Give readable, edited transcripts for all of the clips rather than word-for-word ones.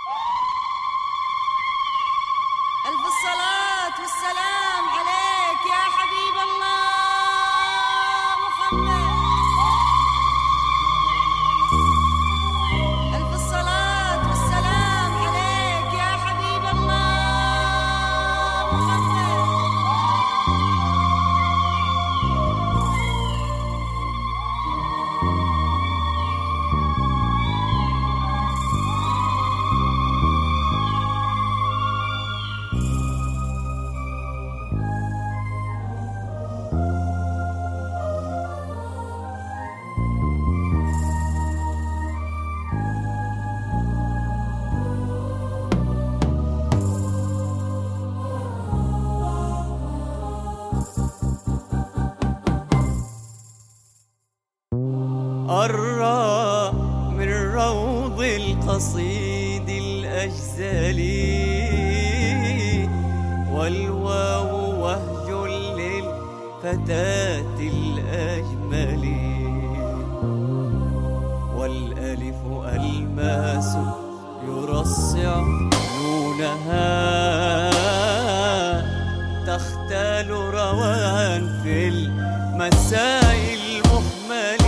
ألف الصلاة والسلام عليك يا حبيب الله محمد. ألف الصلاة والسلام عليك يا حبيب الله محمد. الراء من روض القصيد الأجزلي، والواو وهج للفتاة الأجمل، والألف ألماس يرصع نونها، تختال روان في المساء المهمل.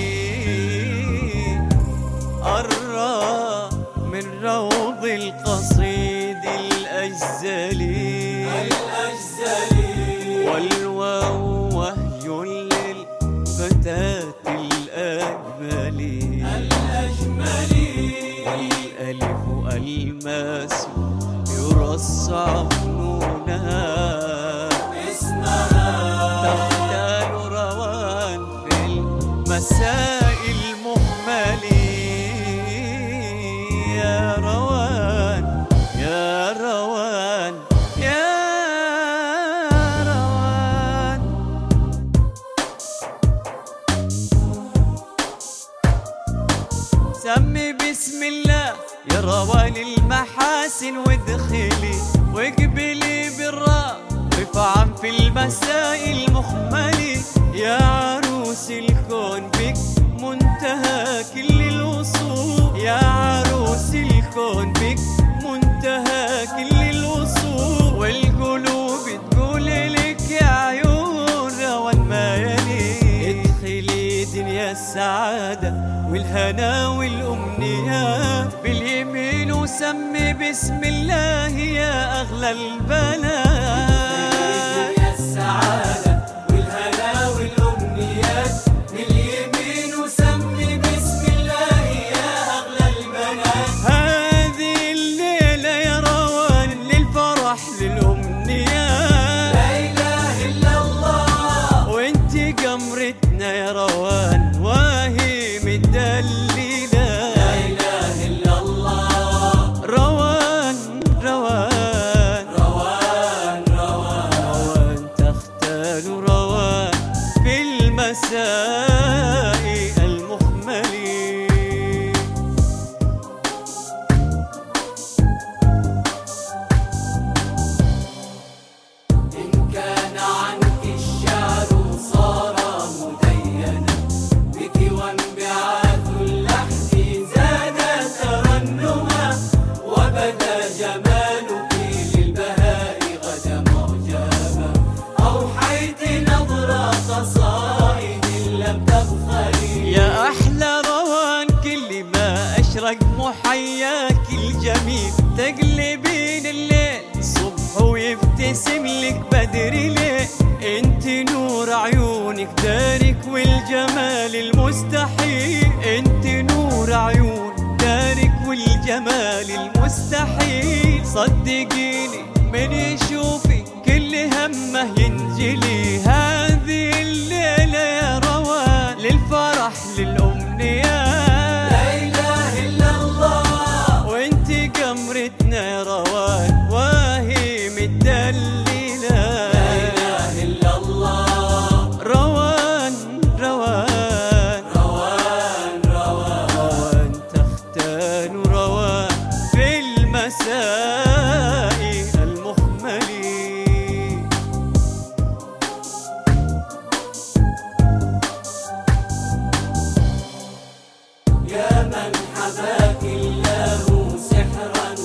الراء من روض القصيد الأجزلي، والواو وهج للفتاة الأجمل، والألف ألماس يرصع نونها، تختال روان في المساء المهمل. يا روان يا روان يا روان، سمي بسم الله يا روان المحاسن، وادخلي واقبلي بالراء رفعا في المساء المخمل. يا عروس الكون بك منتهى كل الوصول، يا عروس الكون بك منتهى كل الوصول، والقلوب تقول لك يا عيون روان ما يلي. ادخلي دنيا السعادة والهنا والأمنيات باليمين، وسمي بسم الله يا أغلى البنات. دنيا السعادة والهنا والأمنيات باليمين، وسمي بسم الله يا أغلى البنات. هذه الليلة يا روان للفرح للأمنيات، لا إله إلا الله، وانتي قمرتنا يا روان واهي مدللة. لا إله إلا الله، روان روان روان روان، روان تختال روان في المساء المخمل. إن كان عنك الشعر صار مدينا، بك وانبعاث اللحن زاد ترنما، وبدا جمالك للبهاء غدا معجبا، أوحيت نظر قصائد لم تبخلي. يا أحلى روان كل ما أشرق محياك الجميل، تقلبين الليل صبح ويبتسم لك بدر ليل. انت نور عيونك دارك والجمال المستحيل، انت نور عيون دارك والجمال المستحيل. صدقيني من يشوفك كل همه ينجلي. هذه الليلة يا روان للفرح للأمنيات، لا إله إلا الله، وانتي قمرتنا يا روان واهي مدللة. لا إله إلا الله، روان روان روان روان، روان تختال روان في المساء المخمل. يا من حباك الله سحرا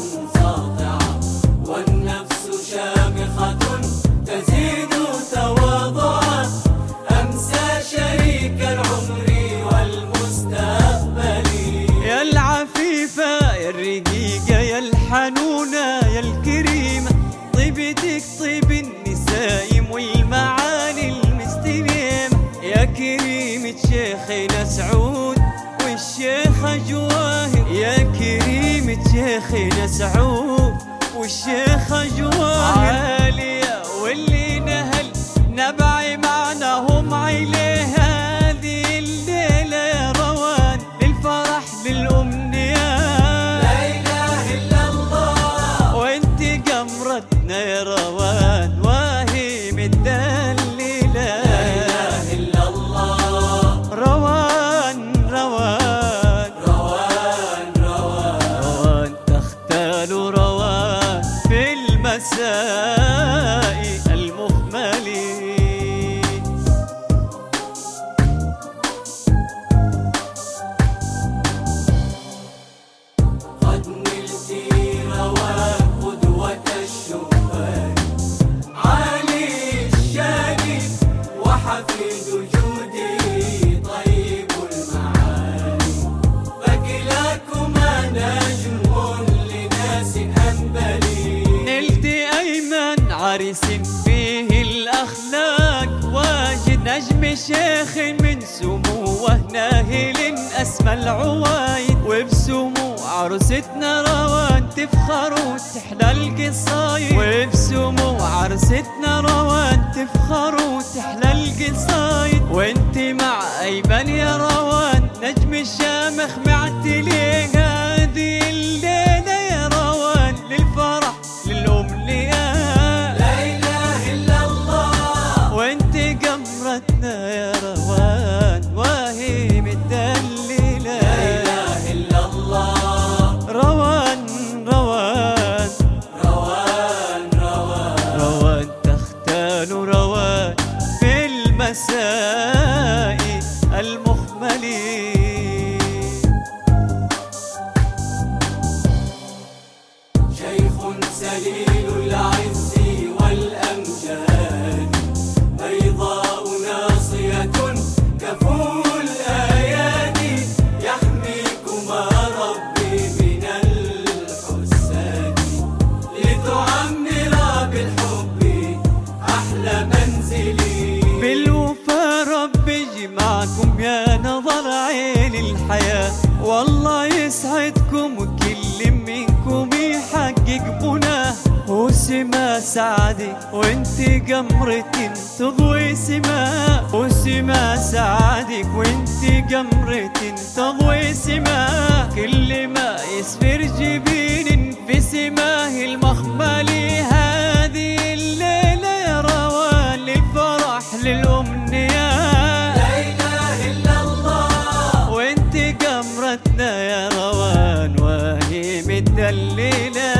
الشفا يا الرقيقة يا الحنونة يا الكريمة، طيبتك طيب النسايم والمعاني المستليمة، يا كريمة شيخنا سعود والشيخة جواهر، يا كريمة شيخنا سعود والشيخة جواهر، عالية واللي نهل نبعي معناهم عليه، هذه الليلة يا روان للفرح للأمنيات، لا إله إلا الله وانت قمرتنا يا روان واهي متدللة، لا إله إلا الله روان روان روان روان روان تختال روان في المساء المخملي. قد نلتي روان قدوة الشبان، عالي الشان وحفيد جودي طيب المعاني، فكلاكما نجم لناس أنبلي. نلت أيمن عريس فيه الأخلاق، واجد نجم شيخ من سموه ناهل أسمى العوايد، وبسمو عروستنا روان تفخر وتحلى القصايد، وبسمو عروستنا روان تفخر وتحلى القصايد، وانت مع أيمن يا روان نجم الشامخ معتلي، هذه الليلة يا روان للفرح للأمنيات، لا إله إلا الله وانت قمرتنا يا روان واهي متدللة، لا إله إلا الله روان روان روان روان روان تختال روان في المساء المخملي. شيخ سليل العز والأمجاد، بيضاء ناصية كفو الأيادي، يحميكما ربي من الحساد، لتعمرا بالحب أحلى منزلي. بالوفا ربي يجمعكم يا نظر عين الحياة، والله يسعدكم وكل منكم يحقق مناه، وسما سعدك وانت قمرة تضوي سماء، وسما سعدك وانت قمرة تضوي سماء، كل ما يسفر جبين في سماه المخملي، هذه الليلة يا روان للفرح للأمنيات، لا إله إلا الله وانت قمرتنا يا روان وهي متدللة.